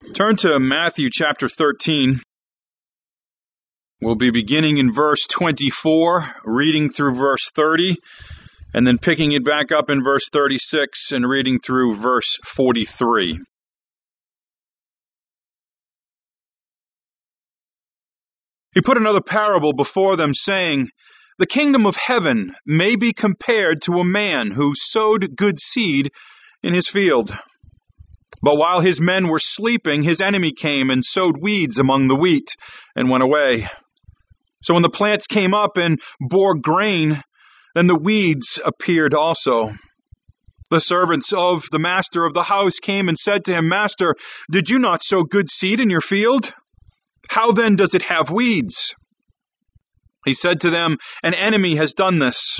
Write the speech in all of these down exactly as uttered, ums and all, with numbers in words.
Turn to Matthew chapter thirteen. We'll be beginning in verse twenty-four, reading through verse thirty, and then picking it back up in verse thirty-six and reading through verse forty-three. He put another parable before them, saying, "The kingdom of heaven may be compared to a man who sowed good seed in his field. But while his men were sleeping, his enemy came and sowed weeds among the wheat and went away. So when the plants came up and bore grain, then the weeds appeared also. The servants of the master of the house came and said to him, 'Master, did you not sow good seed in your field? How then does it have weeds?' He said to them, 'An enemy has done this.'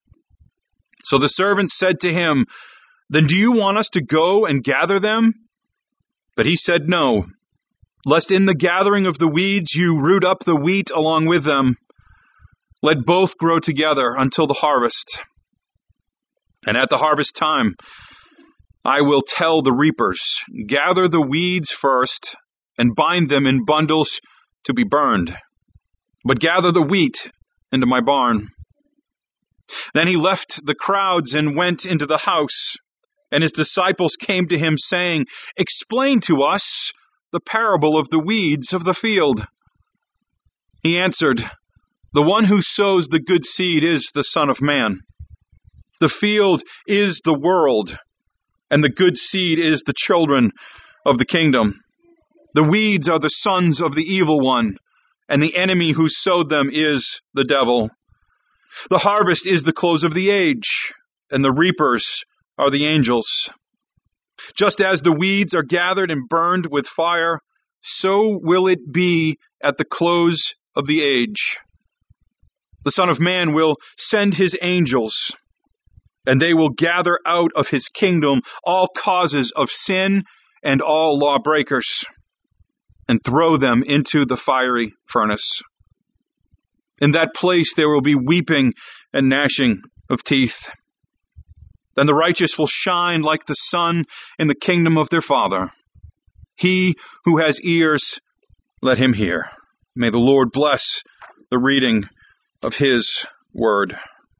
So the servants said to him, 'Then do you want us to go and gather them?' But he said, 'No, lest in the gathering of the weeds you root up the wheat along with them. Let both grow together until the harvest. And at the harvest time, I will tell the reapers, gather the weeds first and bind them in bundles to be burned, but gather the wheat into my barn.' Then he left the crowds and went into the house. And his disciples came to him, saying, 'Explain to us the parable of the weeds of the field.' He answered, 'The one who sows the good seed is the Son of Man. The field is the world, and the good seed is the children of the kingdom. The weeds are the sons of the evil one, and the enemy who sowed them is the devil. The harvest is the close of the age, and the reapers are the angels. Just as the weeds are gathered and burned with fire, so will it be at the close of the age. The Son of Man will send his angels, and they will gather out of his kingdom all causes of sin and all lawbreakers, and throw them into the fiery furnace. In that place there will be weeping and gnashing of teeth. Then the righteous will shine like the sun in the kingdom of their Father. He who has ears, let him hear." May the Lord bless the reading of his word.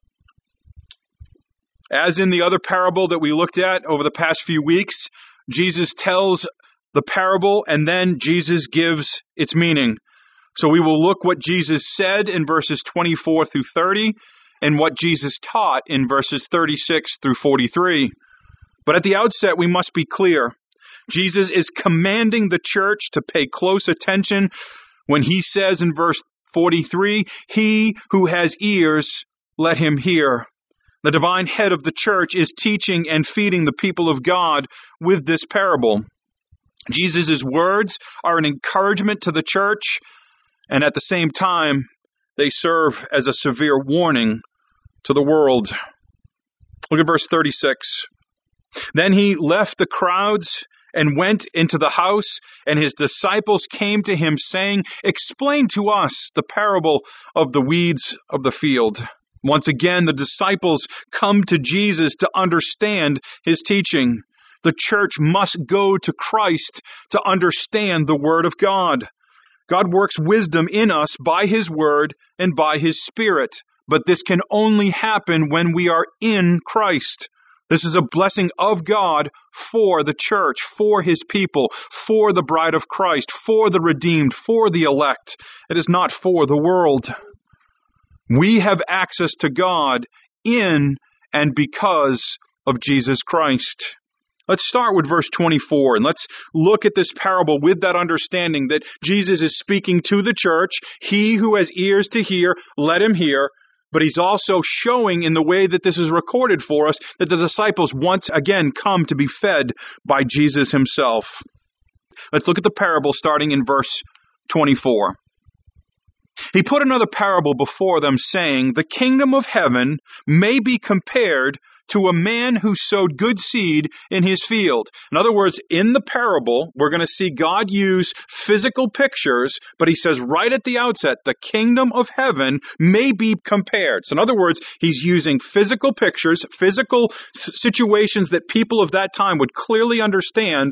As in the other parable that we looked at over the past few weeks, Jesus tells the parable and then Jesus gives its meaning. So we will look what Jesus said in verses twenty-four through thirty, and what Jesus taught in verses thirty-six through forty-three. But at the outset, we must be clear. Jesus is commanding the church to pay close attention when he says in verse forty-three, "He who has ears, let him hear." The divine head of the church is teaching and feeding the people of God with this parable. Jesus' words are an encouragement to the church, and at the same time, they serve as a severe warning to the world. Look at verse thirty-six. Then he left the crowds and went into the house, and his disciples came to him, saying, "Explain to us the parable of the weeds of the field." Once again, the disciples come to Jesus to understand his teaching. The church must go to Christ to understand the Word of God. God works wisdom in us by his word and by his Spirit, but this can only happen when we are in Christ. This is a blessing of God for the church, for his people, for the bride of Christ, for the redeemed, for the elect. It is not for the world. We have access to God in and because of Jesus Christ. Let's start with verse twenty-four, and let's look at this parable with that understanding that Jesus is speaking to the church. He who has ears to hear, let him hear. But he's also showing in the way that this is recorded for us that the disciples once again come to be fed by Jesus himself. Let's look at the parable starting in verse twenty-four. He put another parable before them, saying, "The kingdom of heaven may be compared to a man who sowed good seed in his field." In other words, in the parable, we're going to see God use physical pictures, but he says right at the outset, the kingdom of heaven may be compared. So in other words, he's using physical pictures, physical situations that people of that time would clearly understand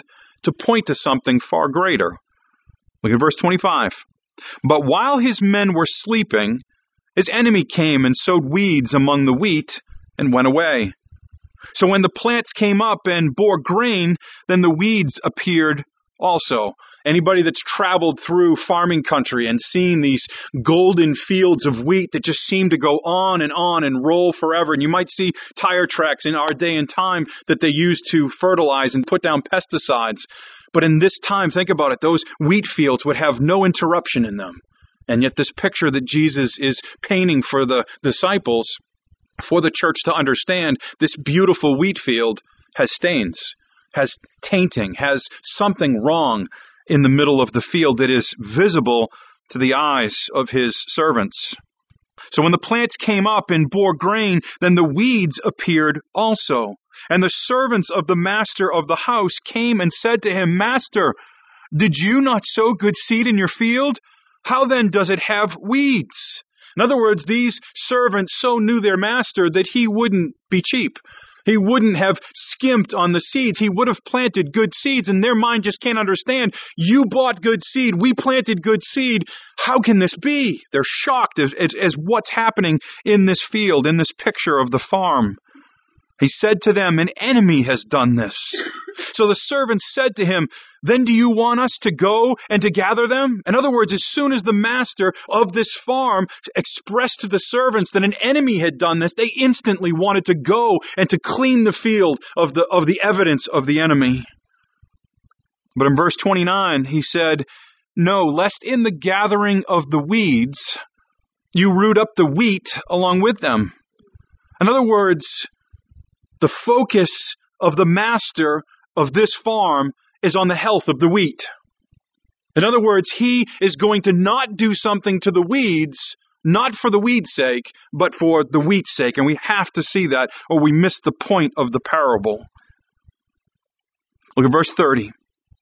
to point to something far greater. Look at verse twenty-five. But while his men were sleeping, his enemy came and sowed weeds among the wheat and went away. So when the plants came up and bore grain, then the weeds appeared also. Anybody that's traveled through farming country and seen these golden fields of wheat that just seem to go on and on and roll forever. And you might see tire tracks in our day and time that they use to fertilize and put down pesticides. But in this time, think about it, those wheat fields would have no interruption in them. And yet this picture that Jesus is painting for the disciples, for the church to understand, this beautiful wheat field has stains, has tainting, has something wrong in the middle of the field that is visible to the eyes of his servants. So when the plants came up and bore grain, then the weeds appeared also. And the servants of the master of the house came and said to him, Master, did you not sow good seed in your field? How then does it have weeds? In other words, these servants so knew their master that he wouldn't be cheap. He wouldn't have skimped on the seeds. He would have planted good seeds, and their mind just can't understand. You bought good seed. We planted good seed. How can this be? They're shocked as, as, as what's happening in this field, in this picture of the farm. He said to them, an enemy has done this. So the servants said to him, then do you want us to go and to gather them? In other words, as soon as the master of this farm expressed to the servants that an enemy had done this, they instantly wanted to go and to clean the field of the, of the evidence of the enemy. But in verse twenty-nine, he said, no, lest in the gathering of the weeds, you root up the wheat along with them. In other words, the focus of the master of this farm is on the health of the wheat. In other words, he is going to not do something to the weeds, not for the weed's sake, but for the wheat's sake. And we have to see that, or we miss the point of the parable. Look at verse thirty.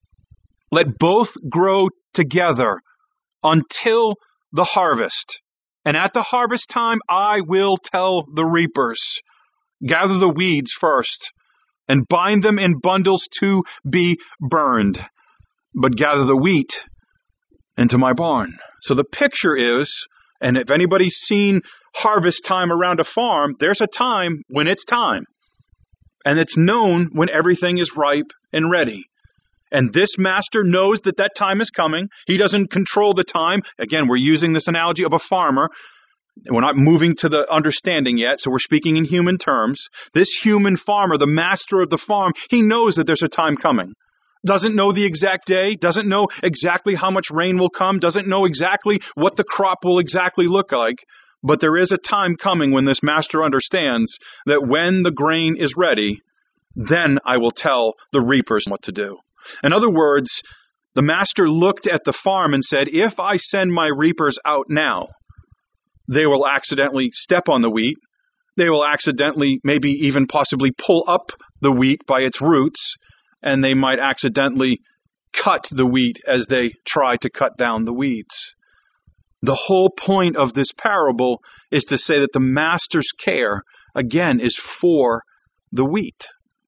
Let both grow together until the harvest. And at the harvest time, I will tell the reapers, gather the weeds first, and bind them in bundles to be burned, but gather the wheat into my barn. So the picture is, and if anybody's seen harvest time around a farm, there's a time when it's time. And it's known when everything is ripe and ready. And this master knows that that time is coming. He doesn't control the time. Again, we're using this analogy of a farmer. We're not moving to the understanding yet, so we're speaking in human terms. This human farmer, the master of the farm, he knows that there's a time coming. Doesn't know the exact day, doesn't know exactly how much rain will come, doesn't know exactly what the crop will exactly look like. But there is a time coming when this master understands that when the grain is ready, then I will tell the reapers what to do. In other words, the master looked at the farm and said, if I send my reapers out now, they will accidentally step on the wheat. They will accidentally, maybe even possibly pull up the wheat by its roots, and they might accidentally cut the wheat as they try to cut down the weeds. The whole point of this parable is to say that the master's care, again, is for the wheat.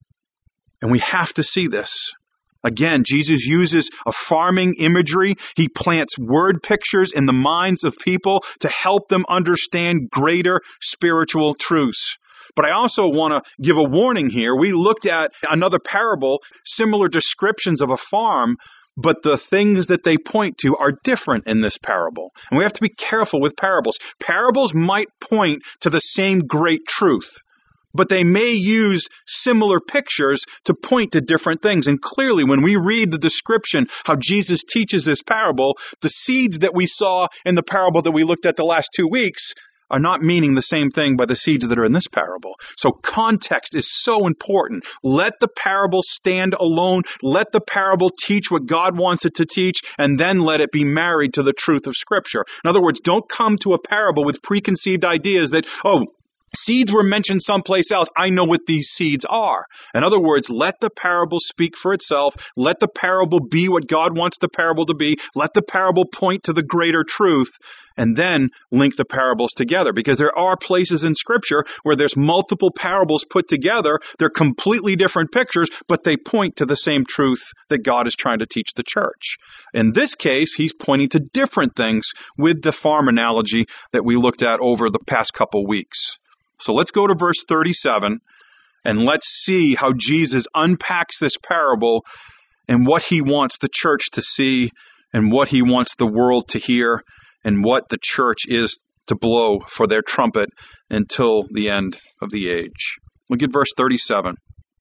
And we have to see this. Again, Jesus uses a farming imagery. He plants word pictures in the minds of people to help them understand greater spiritual truths. But I also want to give a warning here. We looked at another parable, similar descriptions of a farm, but the things that they point to are different in this parable. And we have to be careful with parables. Parables might point to the same great truth, but they may use similar pictures to point to different things. And clearly, when we read the description, how Jesus teaches this parable, the seeds that we saw in the parable that we looked at the last two weeks are not meaning the same thing by the seeds that are in this parable. So context is so important. Let the parable stand alone. Let the parable teach what God wants it to teach, and then let it be married to the truth of Scripture. In other words, don't come to a parable with preconceived ideas that, oh, Seeds were mentioned someplace else. I know what these seeds are. In other words, let the parable speak for itself. Let the parable be what God wants the parable to be. Let the parable point to the greater truth, and then link the parables together. Because there are places in Scripture where there's multiple parables put together. They're completely different pictures, but they point to the same truth that God is trying to teach the church. In this case, he's pointing to different things with the farm analogy that we looked at over the past couple weeks. So let's go to verse thirty-seven, and let's see how Jesus unpacks this parable and what he wants the church to see and what he wants the world to hear and what the church is to blow for their trumpet until the end of the age. Look at verse thirty-seven.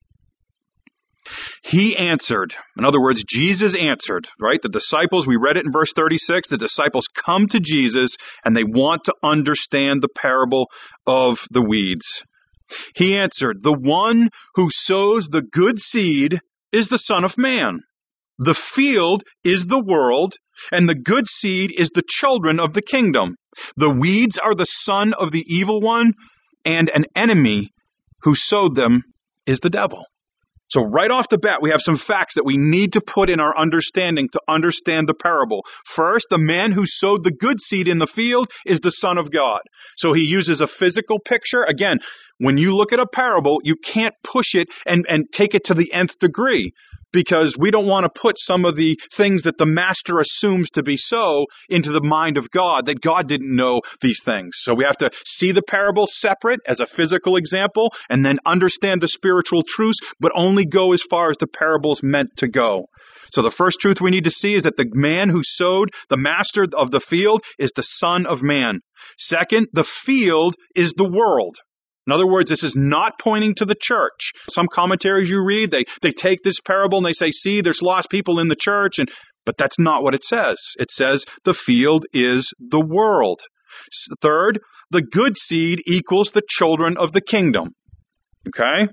He answered, in other words, Jesus answered, right? The disciples, we read it in verse thirty-six, the disciples come to Jesus and they want to understand the parable of the weeds. He answered, the one who sows the good seed is the Son of Man. The field is the world, and the good seed is the children of the kingdom. The weeds are the son of the evil one, and an enemy who sowed them is the devil. So right off the bat, we have some facts that we need to put in our understanding to understand the parable. First, the man who sowed the good seed in the field is the Son of God. So he uses a physical picture. Again, when you look at a parable, you can't push it and, and take it to the nth degree, because we don't want to put some of the things that the master assumes to be so into the mind of God, that God didn't know these things. So we have to see the parable separate as a physical example and then understand the spiritual truths, but only go as far as the parable's meant to go. So the first truth we need to see is that the man who sowed, the master of the field, is the Son of Man. Second, the field is the world. In other words, this is not pointing to the church. Some commentaries you read, they, they take this parable and they say, see, there's lost people in the church. And but that's not what it says. It says the field is the world. Third, the good seed equals the children of the kingdom. Okay?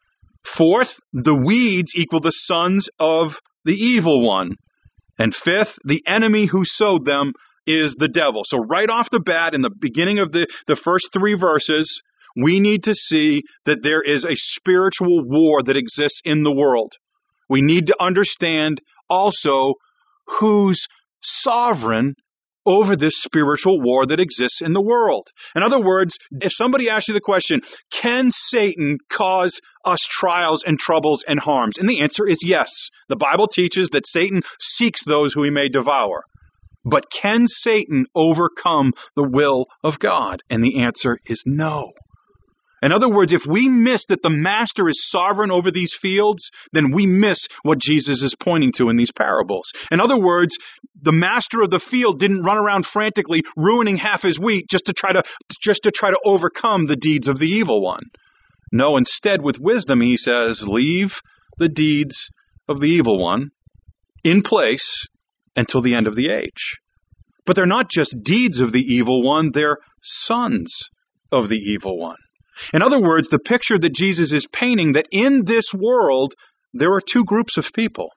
Fourth, the weeds equal the sons of the evil one. And fifth, the enemy who sowed them is the devil. So right off the bat, in the beginning of the, the first three verses, we need to see that there is a spiritual war that exists in the world. We need to understand also who's sovereign over this spiritual war that exists in the world. In other words, if somebody asks you the question, can Satan cause us trials and troubles and harms? And the answer is yes. The Bible teaches that Satan seeks those who he may devour. But can Satan overcome the will of God? And the answer is no. In other words, if we miss that the master is sovereign over these fields, then we miss what Jesus is pointing to in these parables. In other words, the master of the field didn't run around frantically ruining half his wheat just to try to just to try to overcome the deeds of the evil one. No, instead, with wisdom, he says, leave the deeds of the evil one in place until the end of the age. But they're not just deeds of the evil one, they're sons of the evil one. In other words, the picture that Jesus is painting, that in this world, there are two groups of people.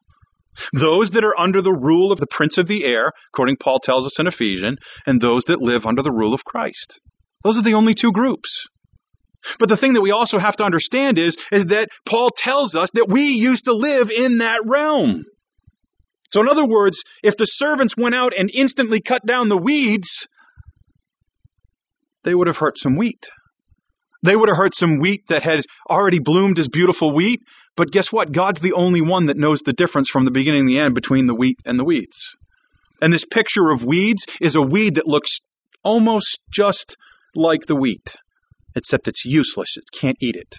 Those that are under the rule of the prince of the air, according Paul tells us in Ephesians, and those that live under the rule of Christ. Those are the only two groups. But the thing that we also have to understand is, is that Paul tells us that we used to live in that realm. So in other words, if the servants went out and instantly cut down the weeds, they would have hurt some wheat. They would have hurt some wheat that had already bloomed as beautiful wheat. But guess what? God's the only one that knows the difference from the beginning and the end between the wheat and the weeds. And this picture of weeds is a weed that looks almost just like the wheat, except it's useless. It can't eat it.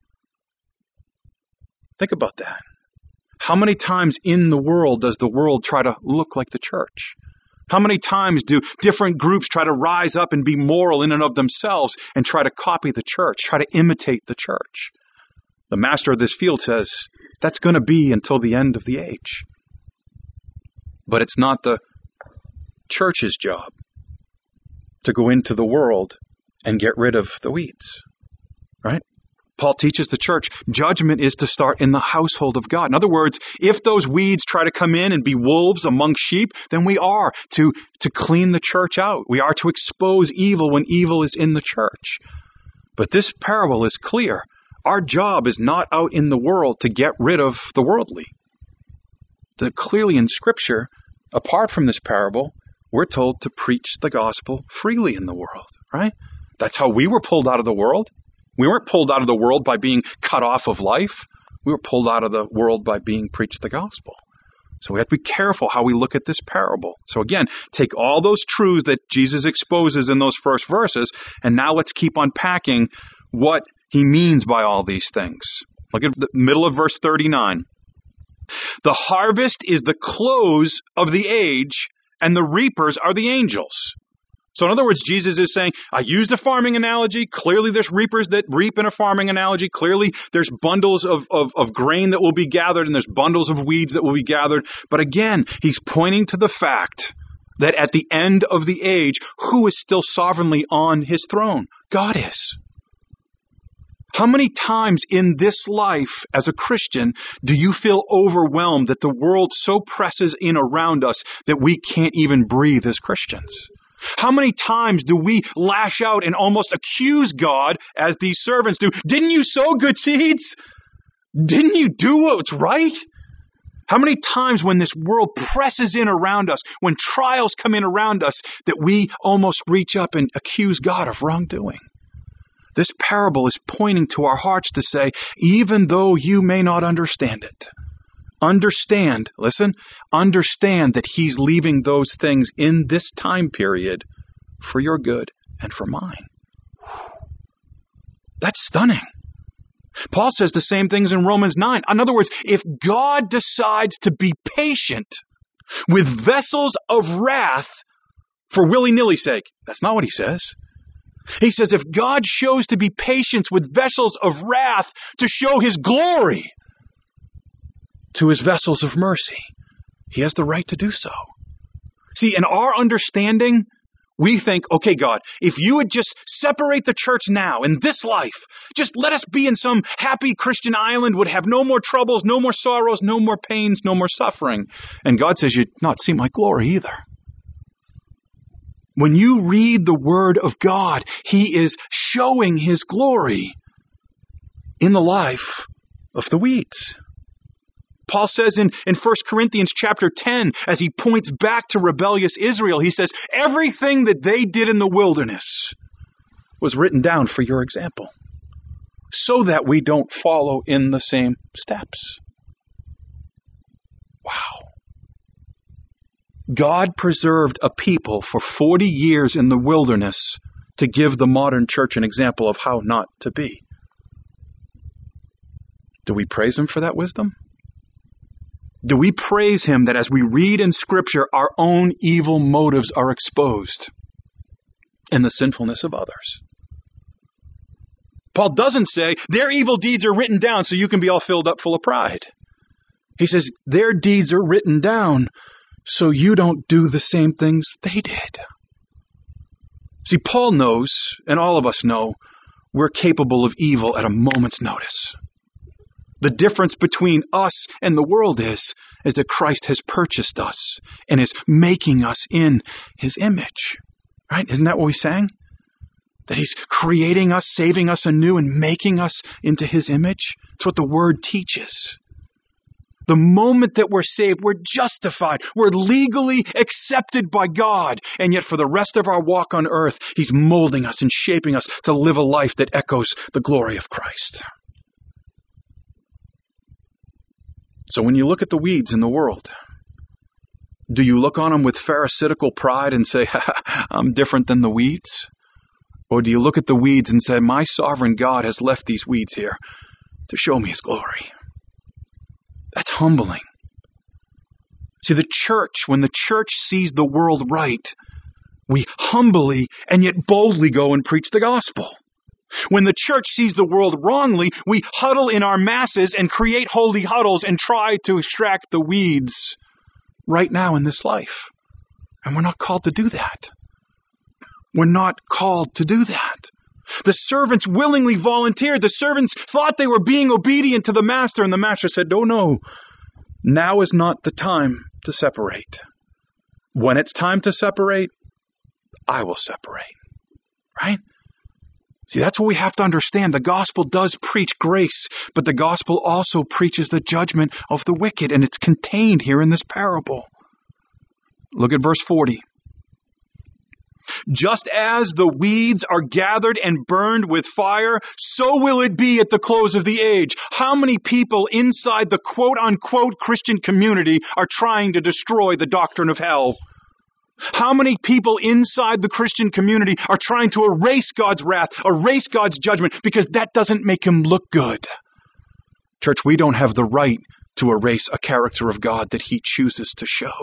Think about that. How many times in the world does the world try to look like the church? How many times do different groups try to rise up and be moral in and of themselves and try to copy the church, try to imitate the church? The master of this field says that's going to be until the end of the age. But it's not the church's job to go into the world and get rid of the weeds, right? Paul teaches the church, judgment is to start in the household of God. In other words, if those weeds try to come in and be wolves among sheep, then we are to, to clean the church out. We are to expose evil when evil is in the church. But this parable is clear. Our job is not out in the world to get rid of the worldly. The, clearly in Scripture, apart from this parable, we're told to preach the gospel freely in the world, right? That's how we were pulled out of the world. We weren't pulled out of the world by being cut off of life. We were pulled out of the world by being preached the gospel. So we have to be careful how we look at this parable. So again, take all those truths that Jesus exposes in those first verses, and now let's keep unpacking what he means by all these things. Look at the middle of verse thirty-nine. The harvest is the close of the age, and the reapers are the angels. So in other words, Jesus is saying, I used a farming analogy. Clearly there's reapers that reap in a farming analogy. Clearly there's bundles of, of, of grain that will be gathered, and there's bundles of weeds that will be gathered. But again, he's pointing to the fact that at the end of the age, who is still sovereignly on his throne? God is. How many times in this life as a Christian do you feel overwhelmed that the world so presses in around us that we can't even breathe as Christians? How many times do we lash out and almost accuse God as these servants do? Didn't you sow good seeds? Didn't you do what's right? How many times when this world presses in around us, when trials come in around us, that we almost reach up and accuse God of wrongdoing? This parable is pointing to our hearts to say, even though you may not understand it, understand, listen, understand that he's leaving those things in this time period for your good and for mine. That's stunning. Paul says the same things in Romans nine. In other words, if God decides to be patient with vessels of wrath for willy-nilly's sake, that's not what he says. He says if God shows to be patient with vessels of wrath to show his glory to his vessels of mercy, he has the right to do so. See, in our understanding, we think, okay, God, if you would just separate the church now in this life, just let us be in some happy Christian island, would have no more troubles, no more sorrows, no more pains, no more suffering. And God says, you'd not see my glory either. When you read the word of God, he is showing his glory in the life of the weeds. Paul says in, in First Corinthians chapter ten, as he points back to rebellious Israel, he says, everything that they did in the wilderness was written down for your example, so that we don't follow in the same steps. Wow. God preserved a people for forty years in the wilderness to give the modern church an example of how not to be. Do we praise him for that wisdom? Do we praise him that as we read in Scripture, our own evil motives are exposed and the sinfulness of others? Paul doesn't say their evil deeds are written down so you can be all filled up full of pride. He says their deeds are written down so you don't do the same things they did. See, Paul knows, and all of us know, we're capable of evil at a moment's notice. The difference between us and the world is, is that Christ has purchased us and is making us in his image. Right? Isn't that what we sang? That he's creating us, saving us anew, and making us into his image. That's what the word teaches. The moment that we're saved, we're justified. We're legally accepted by God. And yet for the rest of our walk on earth, he's molding us and shaping us to live a life that echoes the glory of Christ. So when you look at the weeds in the world, do you look on them with pharisaical pride and say, I'm different than the weeds? Or do you look at the weeds and say, my sovereign God has left these weeds here to show me his glory? That's humbling. See, the church, when the church sees the world right, we humbly and yet boldly go and preach the gospel. When the church sees the world wrongly, we huddle in our masses and create holy huddles and try to extract the weeds right now in this life. And we're not called to do that. We're not called to do that. The servants willingly volunteered. The servants thought they were being obedient to the master, and the master said, no, no, now is not the time to separate. When it's time to separate, I will separate. Right? See, that's what we have to understand. The gospel does preach grace, but the gospel also preaches the judgment of the wicked, and it's contained here in this parable. Look at verse forty. Just as the weeds are gathered and burned with fire, so will it be at the close of the age. How many people inside the quote-unquote Christian community are trying to destroy the doctrine of hell? How many people inside the Christian community are trying to erase God's wrath, erase God's judgment, because that doesn't make him look good? Church, we don't have the right to erase a character of God that he chooses to show.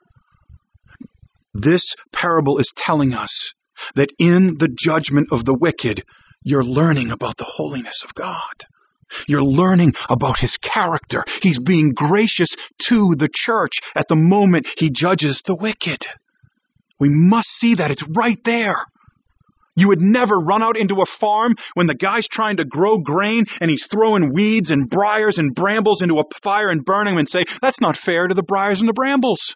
This parable is telling us that in the judgment of the wicked, you're learning about the holiness of God. You're learning about his character. He's being gracious to the church at the moment he judges the wicked. We must see that. It's right there. You would never run out into a farm when the guy's trying to grow grain and he's throwing weeds and briars and brambles into a fire and burning them and say, that's not fair to the briars and the brambles.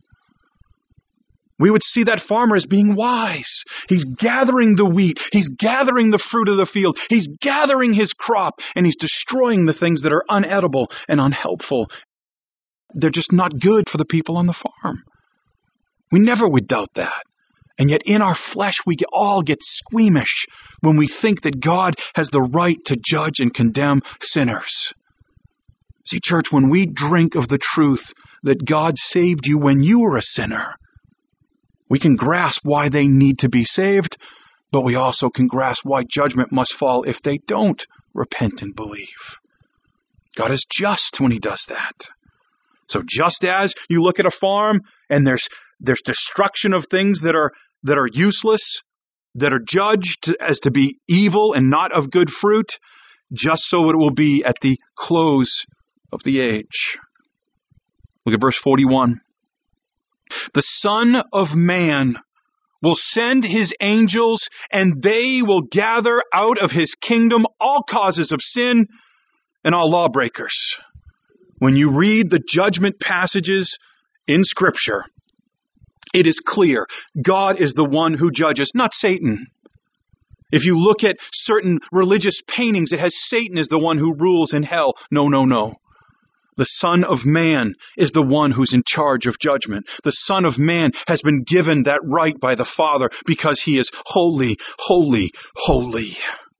We would see that farmer as being wise. He's gathering the wheat. He's gathering the fruit of the field. He's gathering his crop, and he's destroying the things that are unedible and unhelpful. They're just not good for the people on the farm. We never would doubt that. And yet in our flesh, we all get squeamish when we think that God has the right to judge and condemn sinners. See, church, when we drink of the truth that God saved you when you were a sinner, we can grasp why they need to be saved, but we also can grasp why judgment must fall if they don't repent and believe. God is just when he does that. So just as you look at a farm and there's there's destruction of things that are that are useless, that are judged as to be evil and not of good fruit, just so it will be at the close of the age. Look at verse forty-one. The Son of Man will send his angels, and they will gather out of his kingdom all causes of sin and all lawbreakers. When you read the judgment passages in Scripture, it is clear God is the one who judges, not Satan. If you look at certain religious paintings, it has Satan as the one who rules in hell. No, no, no. The Son of Man is the one who's in charge of judgment. The Son of Man has been given that right by the Father because he is holy, holy, holy.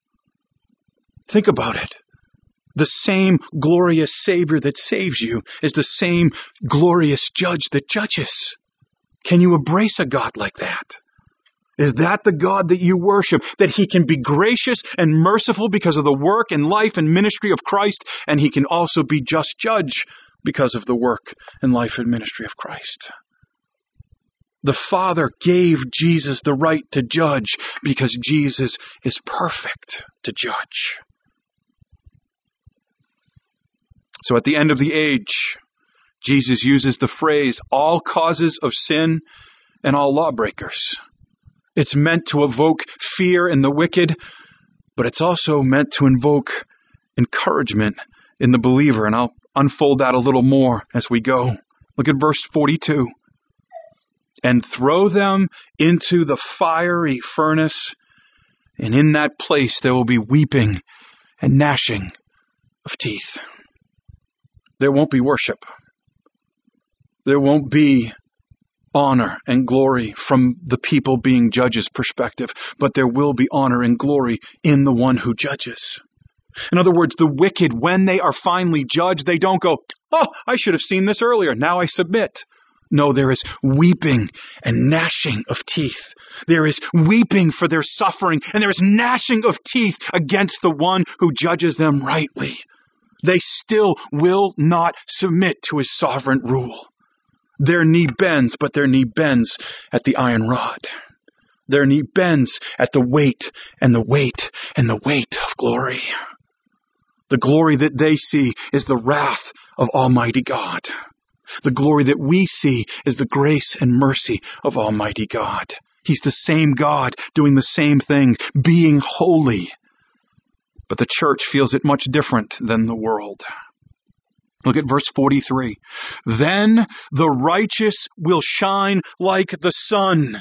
Think about it. The same glorious Savior that saves you is the same glorious Judge that judges. Can you embrace a God like that? Is that the God that you worship? That he can be gracious and merciful because of the work and life and ministry of Christ, and he can also be just judge because of the work and life and ministry of Christ. The Father gave Jesus the right to judge because Jesus is perfect to judge. So at the end of the age, Jesus uses the phrase, all causes of sin and all lawbreakers. It's meant to evoke fear in the wicked, but it's also meant to invoke encouragement in the believer. And I'll unfold that a little more as we go. Look at verse forty-two. And throw them into the fiery furnace, and in that place there will be weeping and gnashing of teeth. There won't be worship. There won't be honor and glory from the people being judges' perspective, but there will be honor and glory in the one who judges. In other words, the wicked, when they are finally judged, they don't go, oh, I should have seen this earlier. Now I submit. No, there is weeping and gnashing of teeth. There is weeping for their suffering, and there is gnashing of teeth against the one who judges them rightly. They still will not submit to his sovereign rule. Their knee bends, but their knee bends at the iron rod. Their knee bends at the weight and the weight and the weight of glory. The glory that they see is the wrath of Almighty God. The glory that we see is the grace and mercy of Almighty God. He's the same God doing the same thing, being holy. But the church feels it much different than the world. Look at verse forty-three. Then the righteous will shine like the sun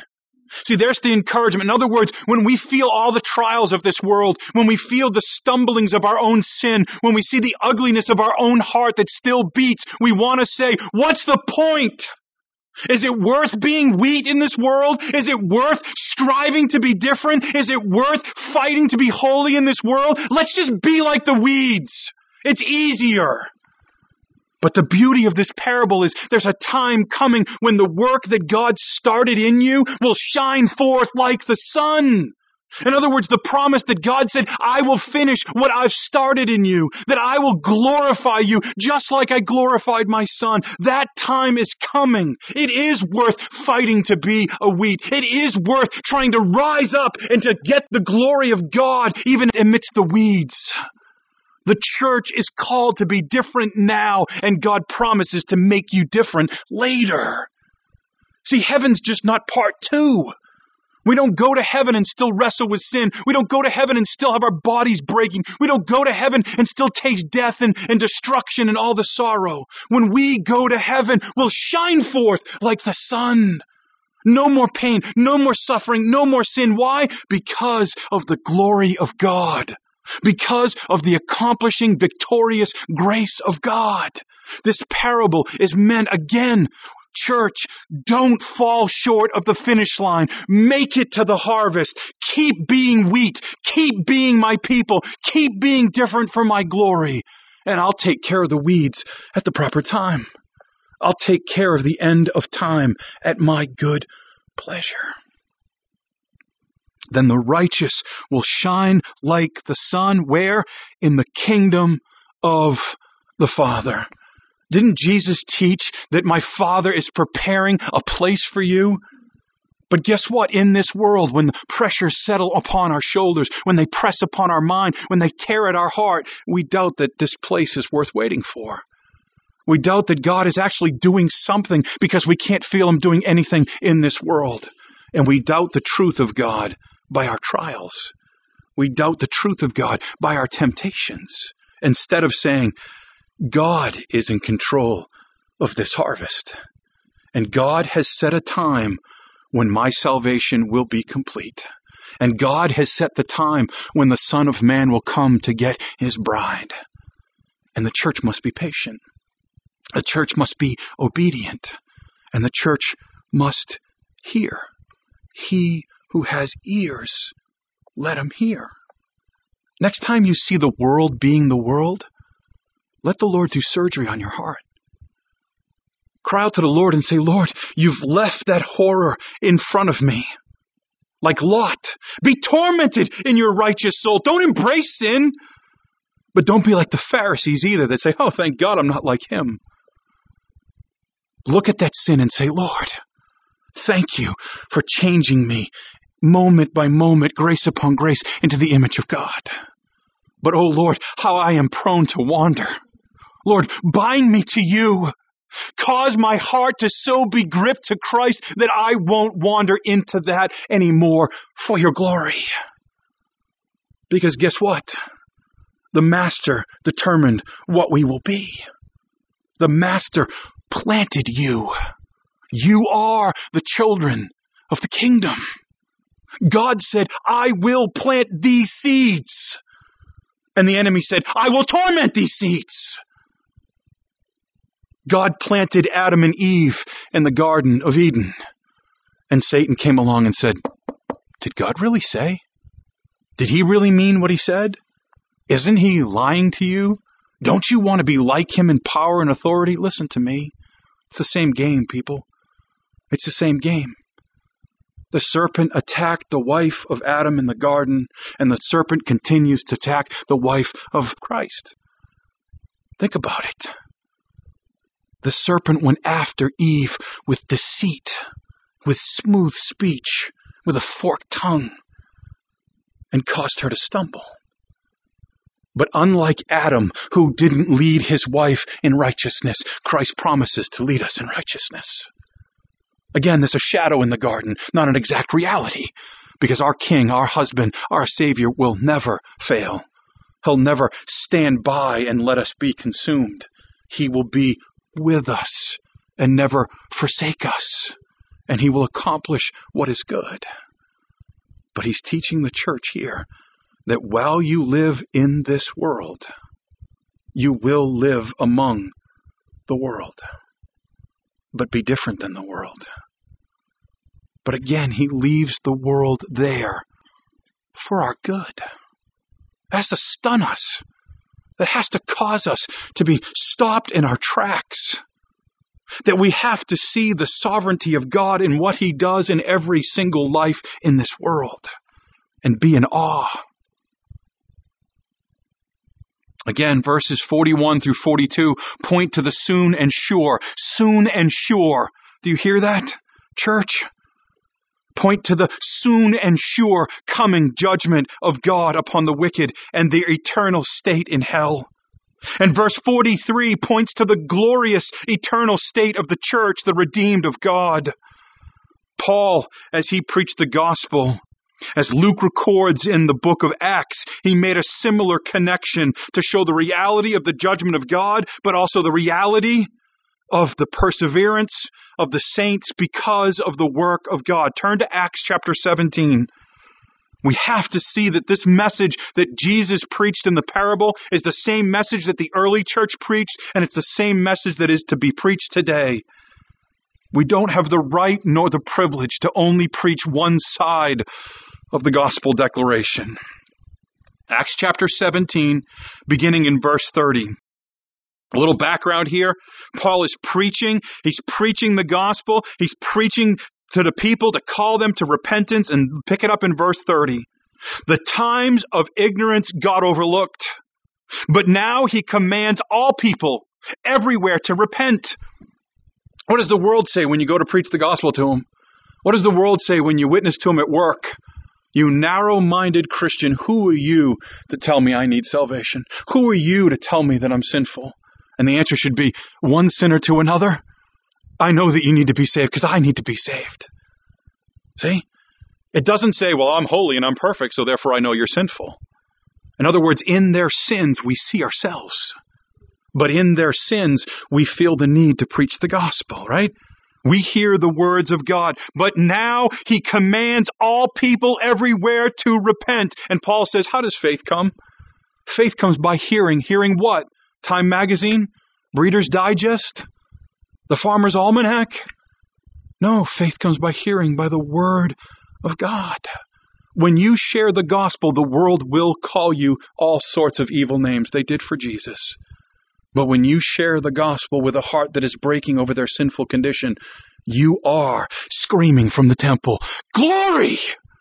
See, there's the encouragement. In other words, when we feel all the trials of this world, when we feel the stumblings of our own sin, when we see the ugliness of our own heart that still beats, we want to say, what's the point? Is it worth being wheat in this world? Is it worth striving to be different? Is it worth fighting to be holy in this world? Let's just be like the weeds. It's easier. But the beauty of this parable is there's a time coming when the work that God started in you will shine forth like the sun. In other words, the promise that God said, I will finish what I've started in you, that I will glorify you just like I glorified my son. That time is coming. It is worth fighting to be a wheat. It is worth trying to rise up and to get the glory of God even amidst the weeds. The church is called to be different now, and God promises to make you different later. See, heaven's just not part two. We don't go to heaven and still wrestle with sin. We don't go to heaven and still have our bodies breaking. We don't go to heaven and still taste death and, and destruction and all the sorrow. When we go to heaven, we'll shine forth like the sun. No more pain, no more suffering, no more sin. Why? Because of the glory of God. Because of the accomplishing, victorious grace of God. This parable is meant again. Church, don't fall short of the finish line. Make it to the harvest. Keep being wheat. Keep being my people. Keep being different for my glory. And I'll take care of the weeds at the proper time. I'll take care of the end of time at my good pleasure. Then the righteous will shine like the sun. Where? In the kingdom of the Father. Didn't Jesus teach that my Father is preparing a place for you? But guess what? In this world, when the pressures settle upon our shoulders, when they press upon our mind, when they tear at our heart, we doubt that this place is worth waiting for. We doubt that God is actually doing something because we can't feel Him doing anything in this world. And we doubt the truth of God by our trials. We doubt the truth of God by our temptations. Instead of saying, God is in control of this harvest. And God has set a time when my salvation will be complete. And God has set the time when the Son of Man will come to get His bride. And the church must be patient. The church must be obedient. And the church must hear. He who has ears, let him hear. Next time you see the world being the world, let the Lord do surgery on your heart. Cry out to the Lord and say, Lord, you've left that horror in front of me. Like Lot, be tormented in your righteous soul. Don't embrace sin, but don't be like the Pharisees either that say, oh, thank God I'm not like him. Look at that sin and say, Lord, thank you for changing me moment by moment, grace upon grace, into the image of God. But, oh Lord, how I am prone to wander. Lord, bind me to you. Cause my heart to so be gripped to Christ that I won't wander into that anymore for your glory. Because guess what? The Master determined what we will be. The Master planted you. You are the children of the kingdom. God said, I will plant these seeds. And the enemy said, I will torment these seeds. God planted Adam and Eve in the Garden of Eden. And Satan came along and said, did God really say? Did he really mean what he said? Isn't he lying to you? Don't you want to be like him in power and authority? Listen to me. It's the same game, people. It's the same game. The serpent attacked the wife of Adam in the garden, and the serpent continues to attack the wife of Christ. Think about it. The serpent went after Eve with deceit, with smooth speech, with a forked tongue, and caused her to stumble. But unlike Adam, who didn't lead his wife in righteousness, Christ promises to lead us in righteousness. Again, there's a shadow in the garden, not an exact reality, because our King, our husband, our Savior will never fail. He'll never stand by and let us be consumed. He will be with us and never forsake us. and he will accomplish what is good. But he's teaching the church here that while you live in this world, you will live among the world, but be different than the world. But again, he leaves the world there for our good. That has to stun us. That has to cause us to be stopped in our tracks. That we have to see the sovereignty of God in what he does in every single life in this world and be in awe. Again, verses forty-one through forty-two point to the soon and sure. Soon and sure. Do you hear that, church? Point to the soon and sure coming judgment of God upon the wicked and their eternal state in hell. And verse forty-three points to the glorious eternal state of the church, the redeemed of God. Paul, as he preached the gospel, as Luke records in the book of Acts, he made a similar connection to show the reality of the judgment of God, but also the reality of the perseverance of the saints because of the work of God. Turn to Acts chapter seventeen. We have to see that this message that Jesus preached in the parable is the same message that the early church preached, and it's the same message that is to be preached today. We don't have the right nor the privilege to only preach one side of the gospel declaration. Acts chapter seventeen, beginning in verse thirty. A little background here. Paul is preaching. He's preaching the gospel. He's preaching to the people to call them to repentance, and pick it up in verse thirty. The times of ignorance God overlooked, but now he commands all people everywhere to repent. What does the world say when you go to preach the gospel to them? What does the world say when you witness to them at work? You narrow-minded Christian, who are you to tell me I need salvation? Who are you to tell me that I'm sinful? And the answer should be, one sinner to another. I know that you need to be saved because I need to be saved. See? It doesn't say, well, I'm holy and I'm perfect, so therefore I know you're sinful. In other words, in their sins, we see ourselves. But in their sins, we feel the need to preach the gospel, right? We hear the words of God, but now he commands all people everywhere to repent. And Paul says, how does faith come? Faith comes by hearing. Hearing what? Time Magazine? Reader's Digest? The Farmer's Almanac? No, faith comes by hearing, by the word of God. When you share the gospel, the world will call you all sorts of evil names. They did for Jesus. But when you share the gospel with a heart that is breaking over their sinful condition, you are screaming from the temple, glory!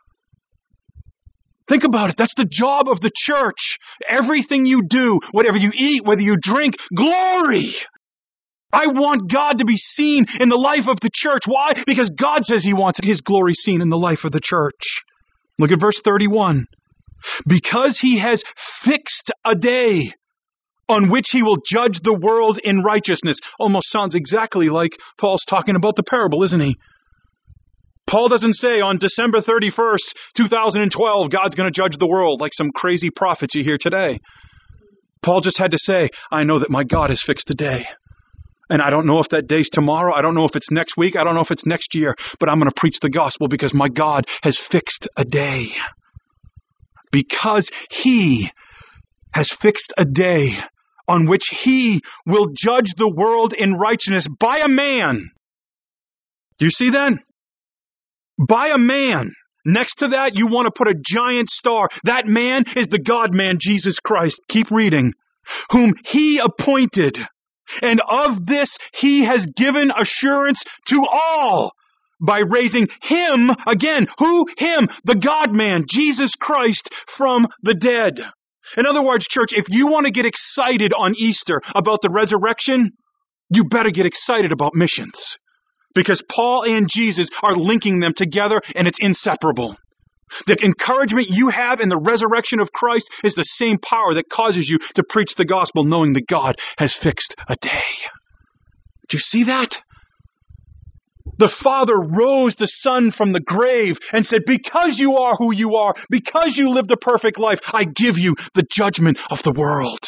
Think about it. That's the job of the church. Everything you do, whatever you eat, whether you drink, glory! I want God to be seen in the life of the church. Why? Because God says he wants his glory seen in the life of the church. Look at verse thirty-one. Because he has fixed a day on which he will judge the world in righteousness. Almost sounds exactly like Paul's talking about the parable, isn't he? Paul doesn't say on December thirty-first, two thousand twelve, God's going to judge the world like some crazy prophets you hear today. Paul just had to say, I know that my God has fixed a day. And I don't know if that day's tomorrow. I don't know if it's next week. I don't know if it's next year. But I'm going to preach the gospel because my God has fixed a day. Because he has fixed a day on which he will judge the world in righteousness by a man. Do you see that? By a man. Next to that, you want to put a giant star. That man is the God-man, Jesus Christ. Keep reading. Whom he appointed. And of this he has given assurance to all by raising him, again, who? Him, the God-man, Jesus Christ, from the dead. In other words, church, if you want to get excited on Easter about the resurrection, you better get excited about missions. Because Paul and Jesus are linking them together, and it's inseparable. The encouragement you have in the resurrection of Christ is the same power that causes you to preach the gospel knowing that God has fixed a day. Do you see that? The Father rose the Son from the grave and said, because you are who you are, because you lived a perfect life, I give you the judgment of the world.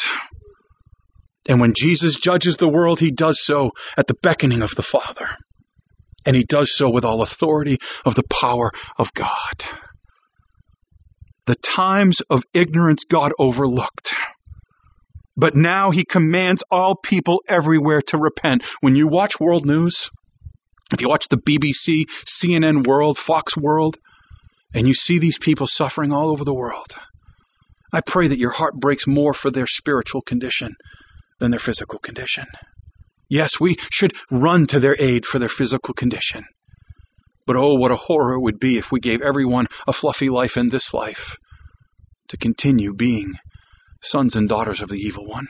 And when Jesus judges the world, he does so at the beckoning of the Father. And he does so with all authority of the power of God. The times of ignorance God overlooked. But now he commands all people everywhere to repent. When you watch world news, if you watch the B B C, C N N World, Fox World, and you see these people suffering all over the world, I pray that your heart breaks more for their spiritual condition than their physical condition. Yes, we should run to their aid for their physical condition. But oh, what a horror it would be if we gave everyone a fluffy life in this life to continue being sons and daughters of the evil one.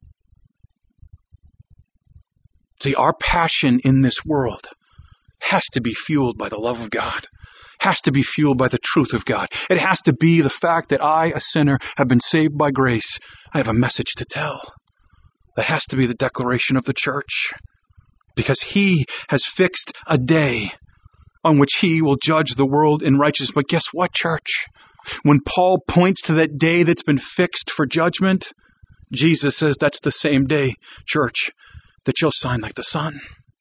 See, our passion in this world has to be fueled by the love of God, has to be fueled by the truth of God. It has to be the fact that I, a sinner, have been saved by grace. I have a message to tell. That has to be the declaration of the church, because he has fixed a day on which he will judge the world in righteousness. But guess what, church? When Paul points to that day that's been fixed for judgment, Jesus says that's the same day, church, that you'll shine like the sun.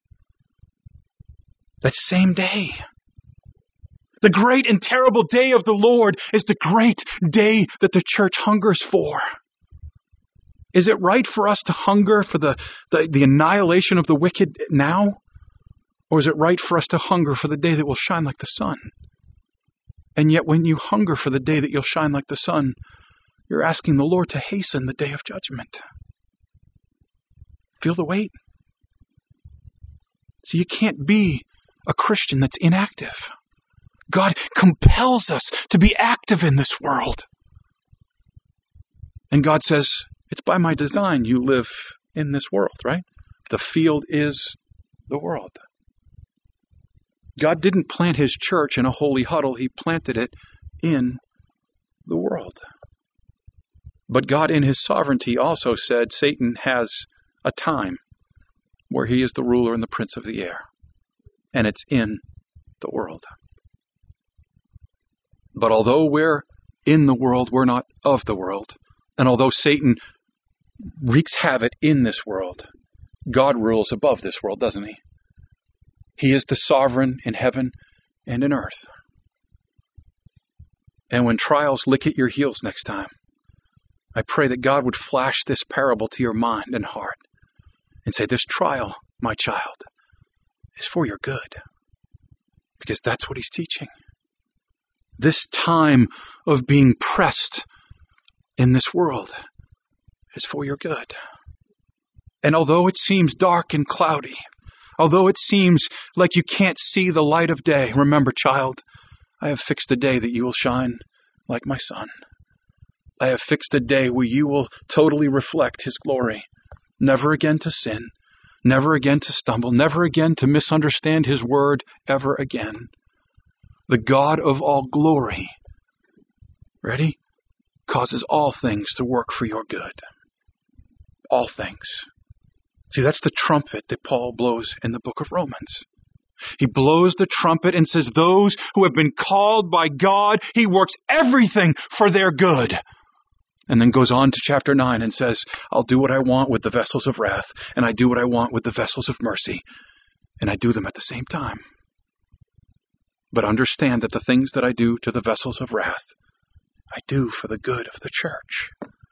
That same day. The great and terrible day of the Lord is the great day that the church hungers for. Is it right for us to hunger for the, the, the annihilation of the wicked now? Or is it right for us to hunger for the day that will shine like the sun? And yet when you hunger for the day that you'll shine like the sun, you're asking the Lord to hasten the day of judgment. Feel the weight? So you can't be a Christian that's inactive. God compels us to be active in this world. And God says, it's by my design you live in this world, right? The field is the world. God didn't plant his church in a holy huddle. He planted it in the world. But God in his sovereignty also said Satan has a time where he is the ruler and the prince of the air. And it's in the world. But although we're in the world, we're not of the world. And although Satan wreaks havoc in this world, God rules above this world, doesn't he? He is the sovereign in heaven and in earth. And when trials lick at your heels next time, I pray that God would flash this parable to your mind and heart and say, this trial, my child, is for your good. Because that's what he's teaching. This time of being pressed in this world is for your good. And although it seems dark and cloudy, although it seems like you can't see the light of day, remember, child, I have fixed a day that you will shine like my sun. I have fixed a day where you will totally reflect his glory, never again to sin, never again to stumble, never again to misunderstand his word ever again. The God of all glory, ready, causes all things to work for your good. All things. See, that's the trumpet that Paul blows in the book of Romans. He blows the trumpet and says, those who have been called by God, he works everything for their good. And then goes on to chapter nine and says, I'll do what I want with the vessels of wrath, and I do what I want with the vessels of mercy, and I do them at the same time. But understand that the things that I do to the vessels of wrath, I do for the good of the church.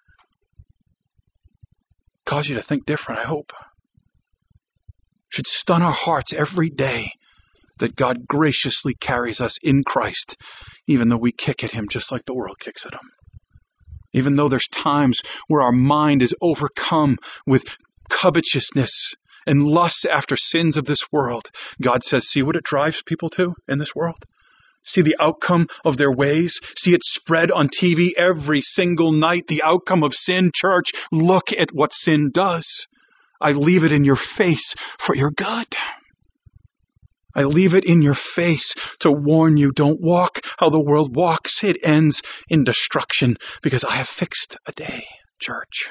Cause you to think different, I hope. Should stun our hearts every day that God graciously carries us in Christ, even though we kick at him just like the world kicks at him. Even though there's times where our mind is overcome with covetousness and lust after sins of this world, God says, see what it drives people to in this world? See the outcome of their ways? See it spread on T V every single night, the outcome of sin. Church, look at what sin does. I leave it in your face for your good. I leave it in your face to warn you, don't walk how the world walks. It ends in destruction because I have fixed a day, church.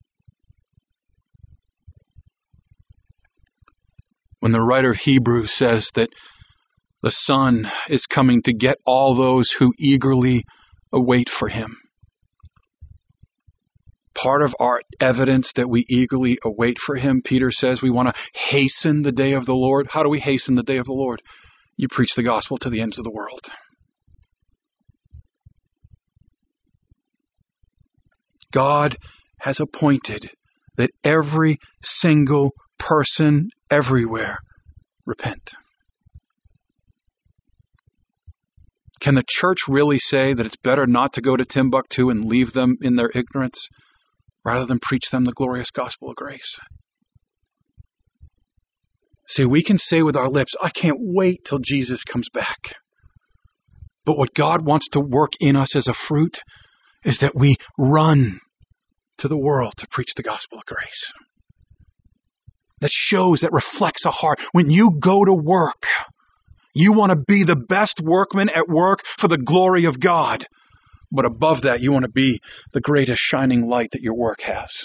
When the writer of Hebrews says that the Son is coming to get all those who eagerly await for him, Part of our evidence that we eagerly await for him, Peter says, we want to hasten the day of the Lord. How do we hasten the day of the Lord? You preach the gospel to the ends of the world. God has appointed that every single person everywhere repent. Can the church really say that it's better not to go to Timbuktu and leave them in their ignorance rather than preach them the glorious gospel of grace? See, we can say with our lips, I can't wait till Jesus comes back. But what God wants to work in us as a fruit is that we run to the world to preach the gospel of grace. That shows, that reflects a heart. When you go to work, you want to be the best workman at work for the glory of God. But above that, you want to be the greatest shining light that your work has.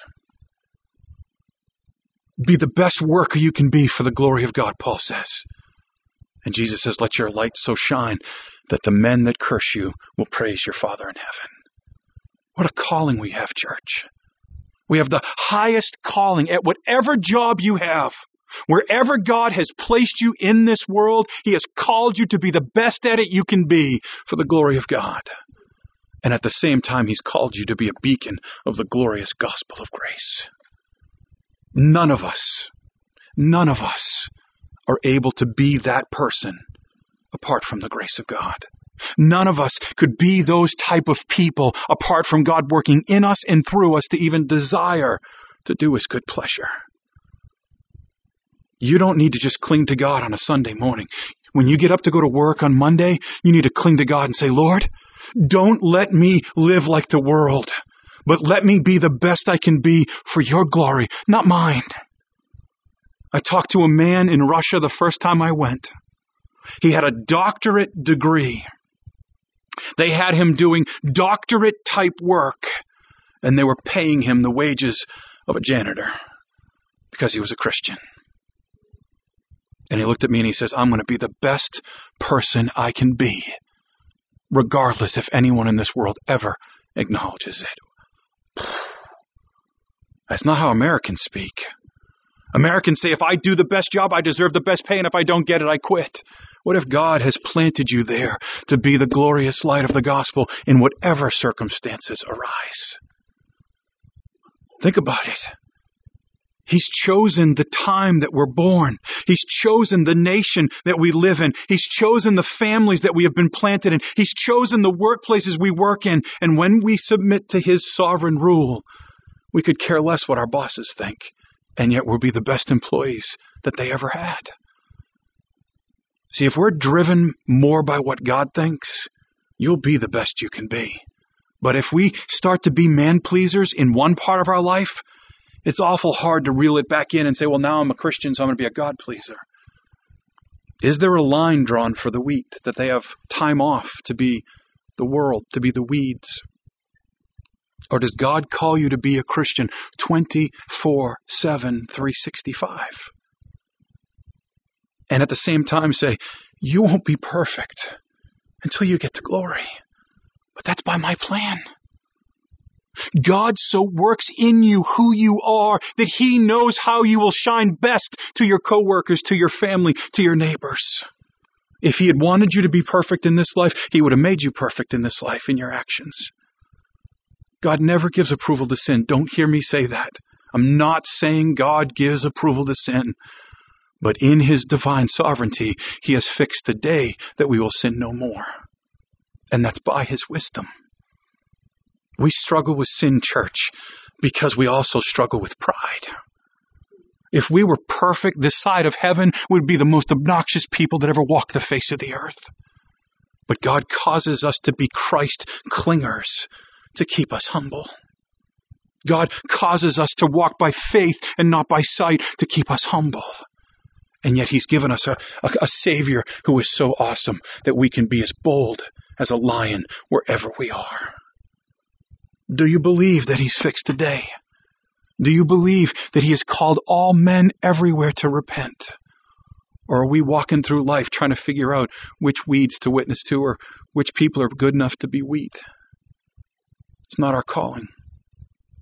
Be the best worker you can be for the glory of God, Paul says. And Jesus says, let your light so shine that the men that curse you will praise your Father in heaven. What a calling we have, church. We have the highest calling at whatever job you have. Wherever God has placed you in this world, He has called you to be the best at it you can be for the glory of God. And at the same time, He's called you to be a beacon of the glorious gospel of grace. None of us, none of us are able to be that person apart from the grace of God. None of us could be those type of people apart from God working in us and through us to even desire to do His good pleasure. You don't need to just cling to God on a Sunday morning. When you get up to go to work on Monday, you need to cling to God and say, Lord, don't let me live like the world, but let me be the best I can be for your glory, not mine. I talked to a man in Russia the first time I went. He had a doctorate degree. They had him doing doctorate type work, and they were paying him the wages of a janitor because he was a Christian. And he looked at me and he says, I'm going to be the best person I can be, regardless if anyone in this world ever acknowledges it. That's not how Americans speak. Americans say, if I do the best job, I deserve the best pay, and if I don't get it, I quit. What if God has planted you there to be the glorious light of the gospel in whatever circumstances arise? Think about it. He's chosen the time that we're born. He's chosen the nation that we live in. He's chosen the families that we have been planted in. He's chosen the workplaces we work in. And when we submit to His sovereign rule, we could care less what our bosses think. And yet we'll be the best employees that they ever had. See, if we're driven more by what God thinks, you'll be the best you can be. But if we start to be man-pleasers in one part of our life, it's awful hard to reel it back in and say, well, now I'm a Christian, so I'm going to be a God-pleaser. Is there a line drawn for the wheat, that they have time off to be the world, to be the weeds? Or does God call you to be a Christian twenty-four seven, three sixty-five? And at the same time say, you won't be perfect until you get to glory. But that's by my plan. God so works in you who you are that He knows how you will shine best to your coworkers, to your family, to your neighbors. If He had wanted you to be perfect in this life, He would have made you perfect in this life in your actions. God never gives approval to sin. Don't hear me say that. I'm not saying God gives approval to sin. But in His divine sovereignty, He has fixed a day that we will sin no more. And that's by His wisdom. We struggle with sin, church, because we also struggle with pride. If we were perfect this side of heaven, we'd be the most obnoxious people that ever walked the face of the earth. But God causes us to be Christ clingers to keep us humble. God causes us to walk by faith and not by sight to keep us humble. And yet He's given us a, a, a Savior who is so awesome that we can be as bold as a lion wherever we are. Do you believe that He's fixed a day? Do you believe that He has called all men everywhere to repent? Or are we walking through life trying to figure out which weeds to witness to or which people are good enough to be wheat? It's not our calling.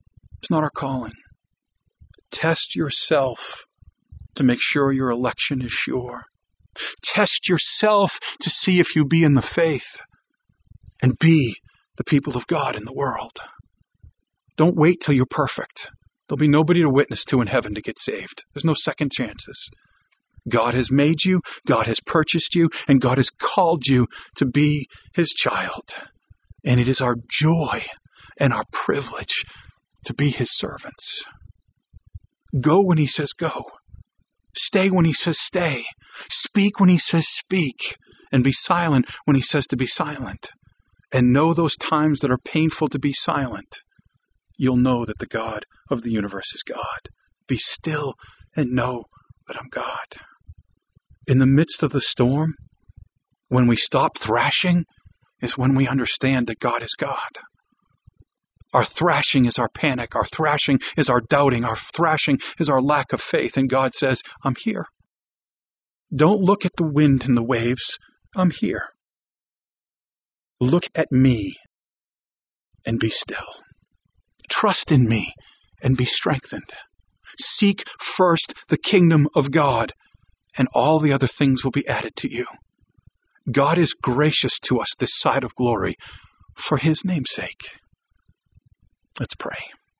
It's not our calling. Test yourself to make sure your election is sure. Test yourself to see if you be in the faith and be the people of God in the world. Don't wait till you're perfect. There'll be nobody to witness to in heaven to get saved. There's no second chances. God has made you, God has purchased you, and God has called you to be His child. And it is our joy and our privilege to be His servants. Go when He says go. Stay when He says stay. Speak when He says speak. And be silent when He says to be silent. And know those times that are painful to be silent. You'll know that the God of the universe is God. Be still and know that I'm God. In the midst of the storm, when we stop thrashing, is when we understand that God is God. Our thrashing is our panic. Our thrashing is our doubting. Our thrashing is our lack of faith. And God says, I'm here. Don't look at the wind and the waves. I'm here. Look at me and be still. Trust in me and be strengthened. Seek first the kingdom of God, and all the other things will be added to you. God is gracious to us this side of glory for His name's sake. Let's pray.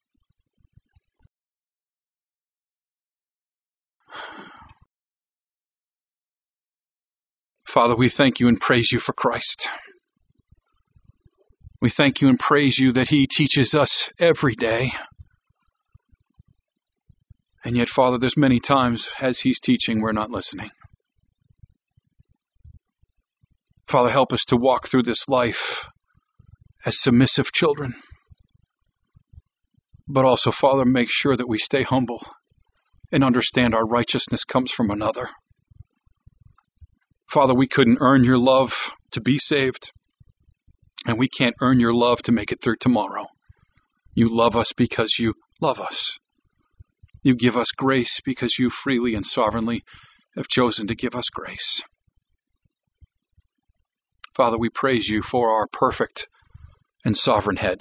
Father, we thank you and praise you for Christ. We thank you and praise you that He teaches us every day. And yet, Father, there's many times as He's teaching, we're not listening. Father, help us to walk through this life as submissive children. But also, Father, make sure that we stay humble and understand our righteousness comes from another. Father, we couldn't earn your love to be saved, and we can't earn your love to make it through tomorrow. You love us because you love us. You give us grace because you freely and sovereignly have chosen to give us grace. Father, we praise you for our perfect and sovereign head.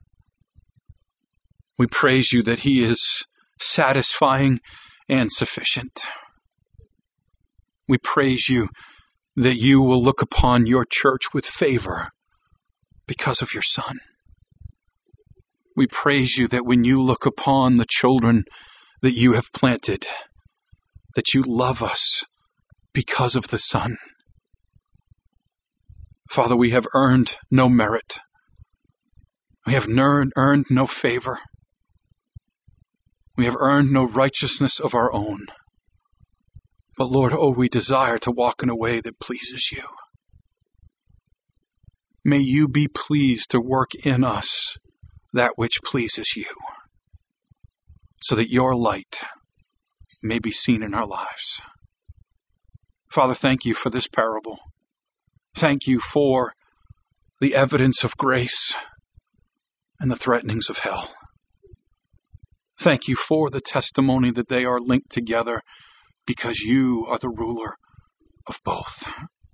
We praise you that He is satisfying and sufficient. We praise you that you will look upon your church with favor because of your Son. We praise you that when you look upon the children that you have planted, that you love us because of the Son. Father, we have earned no merit. We have earned no favor. We have earned no righteousness of our own. But Lord, oh, we desire to walk in a way that pleases you. May you be pleased to work in us that which pleases you, so that your light may be seen in our lives. Father, thank you for this parable. Thank you for the evidence of grace and the threatenings of hell. Thank you for the testimony that they are linked together because you are the ruler of both.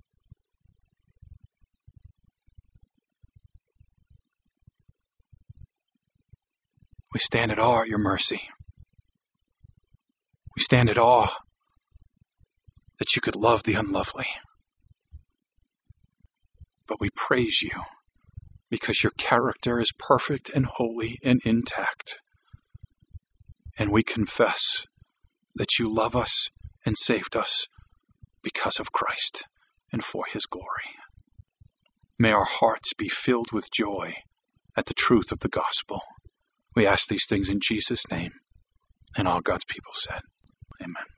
We stand at awe at your mercy. We stand at awe that you could love the unlovely. But we praise you because your character is perfect and holy and intact. And we confess that you love us and saved us because of Christ and for His glory. May our hearts be filled with joy at the truth of the gospel. We ask these things in Jesus' name, and all God's people said, amen.